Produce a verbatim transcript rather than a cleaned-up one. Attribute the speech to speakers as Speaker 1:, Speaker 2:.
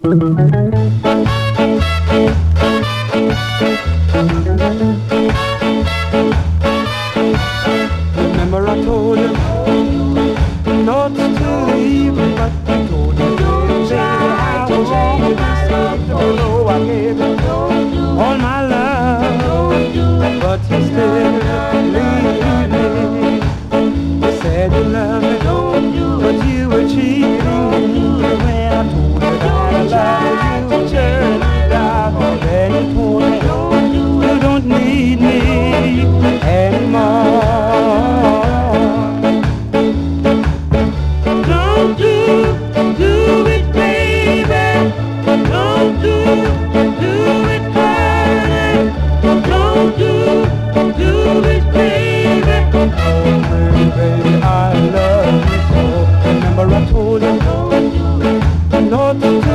Speaker 1: Remember I told you not to leave, but I told you, baby, I was always don't know I gave you all my love, but you still leave me. You said you loved me, but you were cheating me. When I told you that I love you, you turned me down. Then you told me you don't need me anymore. Don't do, do it, baby. Don't do, do it, honey. Don't do, do it, baby. Oh, baby, baby, I love you so. Remember I told you not to